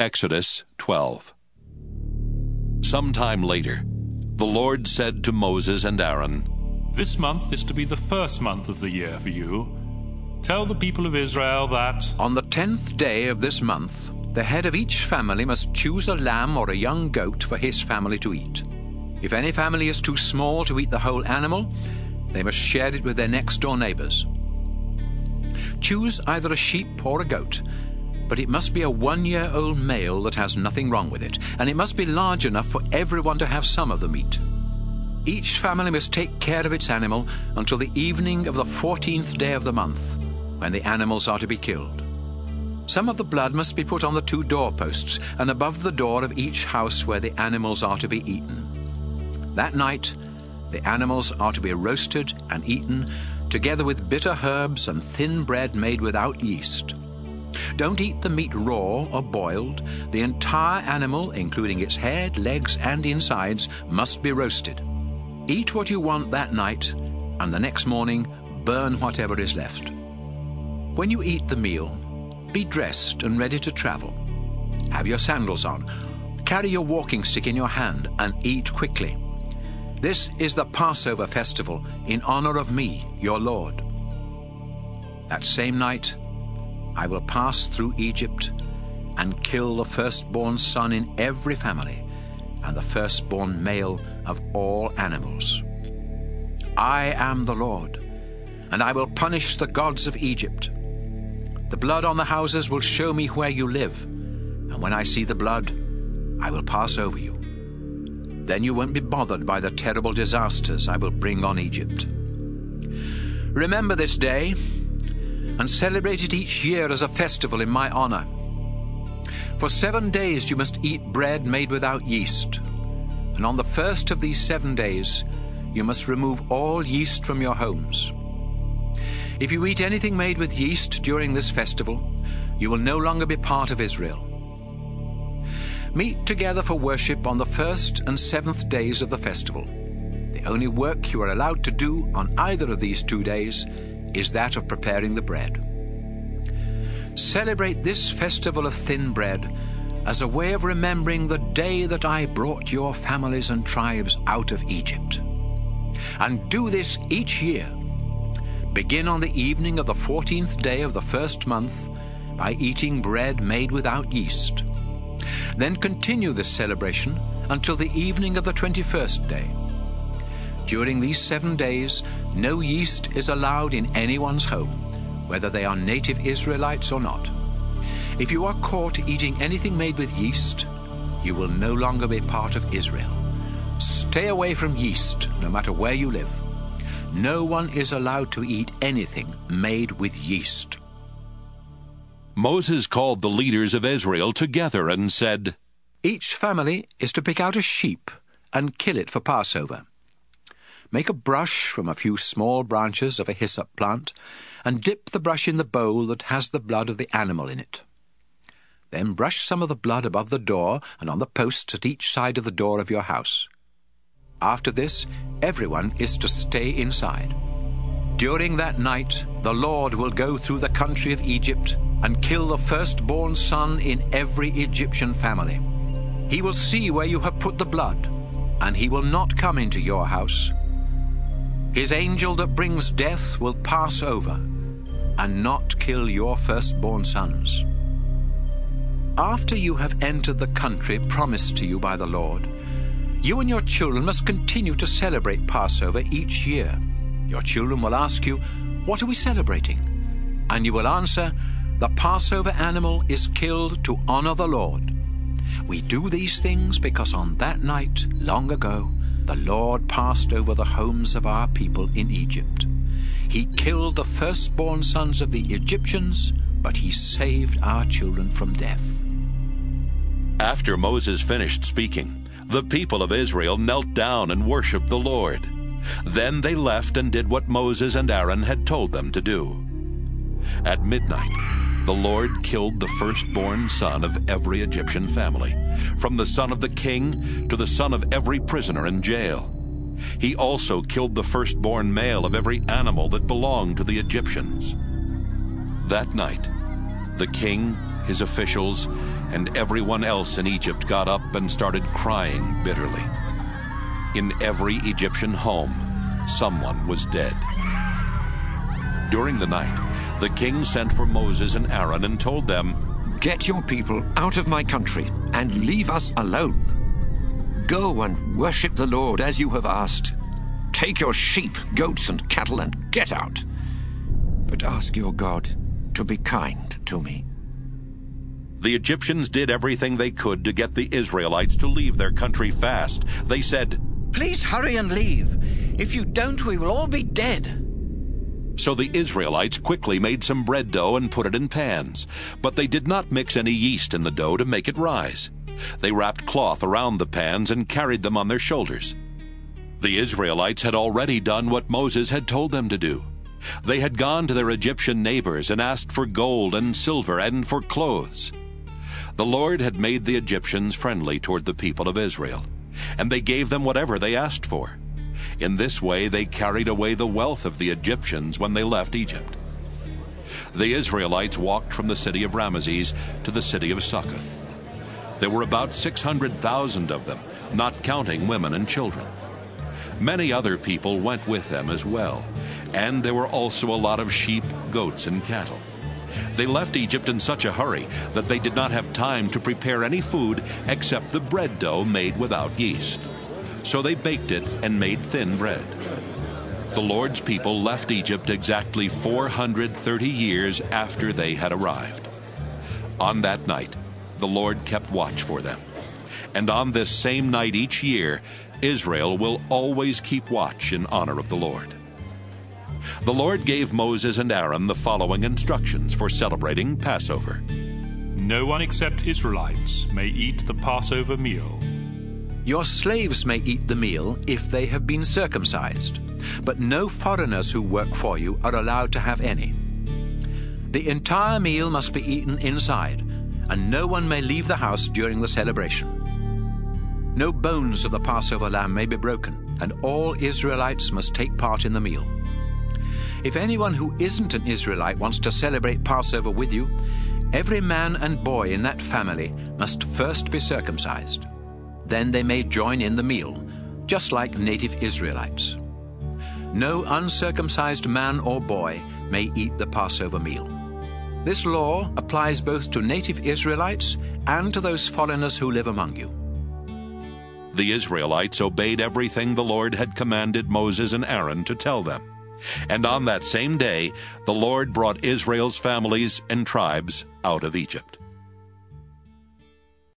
Exodus 12. Sometime later, the Lord said to Moses and Aaron, "This month is to be the first month of the year for you. Tell the people of Israel that on the 10th day of this month, the head of each family must choose a lamb or a young goat for his family to eat. If any family is too small to eat the whole animal, they must share it with their next-door neighbors. Choose either a sheep or a goat, but it must be a 1-year-old male that has nothing wrong with it, and it must be large enough for everyone to have some of the meat. Each family must take care of its animal until the evening of the 14th day of the month, when the animals are to be killed. Some of the blood must be put on the 2 doorposts and above the door of each house where the animals are to be eaten. That night, the animals are to be roasted and eaten, together with bitter herbs and thin bread made without yeast. Don't eat the meat raw or boiled. The entire animal, including its head, legs, and insides, must be roasted. Eat what you want that night, and the next morning burn whatever is left. When you eat the meal, be dressed and ready to travel. Have your sandals on. Carry your walking stick in your hand and eat quickly. This is the Passover festival in honor of me, your Lord. That same night, I will pass through Egypt and kill the firstborn son in every family and the firstborn male of all animals. I am the Lord, and I will punish the gods of Egypt. The blood on the houses will show me where you live, and when I see the blood, I will pass over you. Then you won't be bothered by the terrible disasters I will bring on Egypt. Remember this day and celebrate it each year as a festival in my honor. For 7 days you must eat bread made without yeast, and on the first of these 7 days you must remove all yeast from your homes. If you eat anything made with yeast during this festival, you will no longer be part of Israel. Meet together for worship on the 1st and 7th days of the festival. The only work you are allowed to do on either of these 2 days is that of preparing the bread. Celebrate this festival of thin bread as a way of remembering the day that I brought your families and tribes out of Egypt. And do this each year. Begin on the evening of the 14th day of the first month by eating bread made without yeast. Then continue this celebration until the evening of the 21st day. During these 7 days, no yeast is allowed in anyone's home, whether they are native Israelites or not. If you are caught eating anything made with yeast, you will no longer be part of Israel. Stay away from yeast, no matter where you live. No one is allowed to eat anything made with yeast. Moses called the leaders of Israel together and said, Each family is to pick out a sheep and kill it for Passover. Make a brush from a few small branches of a hyssop plant and dip the brush in the bowl that has the blood of the animal in it. Then brush some of the blood above the door and on the posts at each side of the door of your house. After this, everyone is to stay inside. During that night, the Lord will go through the country of Egypt and kill the firstborn son in every Egyptian family. He will see where you have put the blood, and he will not come into your house. His angel that brings death will pass over and not kill your firstborn sons. After you have entered the country promised to you by the Lord, you and your children must continue to celebrate Passover each year. Your children will ask you, "What are we celebrating?" And you will answer, "The Passover animal is killed to honor the Lord. We do these things because on that night, long ago, the Lord passed over the homes of our people in Egypt. He killed the firstborn sons of the Egyptians, but he saved our children from death." After Moses finished speaking, the people of Israel knelt down and worshipped the Lord. Then they left and did what Moses and Aaron had told them to do. At midnight, the Lord killed the firstborn son of every Egyptian family, from the son of the king to the son of every prisoner in jail. He also killed the firstborn male of every animal that belonged to the Egyptians. That night, the king, his officials, and everyone else in Egypt got up and started crying bitterly. In every Egyptian home, someone was dead. During the night, the king sent for Moses and Aaron and told them, "Get your people out of my country and leave us alone. Go and worship the Lord as you have asked. Take your sheep, goats, and cattle and get out. But ask your God to be kind to me." The Egyptians did everything they could to get the Israelites to leave their country fast. They said, "Please hurry and leave. If you don't, we will all be dead." So the Israelites quickly made some bread dough and put it in pans, but they did not mix any yeast in the dough to make it rise. They wrapped cloth around the pans and carried them on their shoulders. The Israelites had already done what Moses had told them to do. They had gone to their Egyptian neighbors and asked for gold and silver and for clothes. The Lord had made the Egyptians friendly toward the people of Israel, and they gave them whatever they asked for. In this way they carried away the wealth of the Egyptians when they left Egypt. The Israelites walked from the city of Ramesses to the city of Succoth. There were about 600,000 of them, not counting women and children. Many other people went with them as well, and there were also a lot of sheep, goats, and cattle. They left Egypt in such a hurry that they did not have time to prepare any food except the bread dough made without yeast. So they baked it and made thin bread. The Lord's people left Egypt exactly 430 years after they had arrived. On that night, the Lord kept watch for them. And on this same night each year, Israel will always keep watch in honor of the Lord. The Lord gave Moses and Aaron the following instructions for celebrating Passover. No one except Israelites may eat the Passover meal. Your slaves may eat the meal if they have been circumcised, but no foreigners who work for you are allowed to have any. The entire meal must be eaten inside, and no one may leave the house during the celebration. No bones of the Passover lamb may be broken, and all Israelites must take part in the meal. If anyone who isn't an Israelite wants to celebrate Passover with you, every man and boy in that family must first be circumcised. Then they may join in the meal, just like native Israelites. No uncircumcised man or boy may eat the Passover meal. This law applies both to native Israelites and to those foreigners who live among you. The Israelites obeyed everything the Lord had commanded Moses and Aaron to tell them. And on that same day, the Lord brought Israel's families and tribes out of Egypt.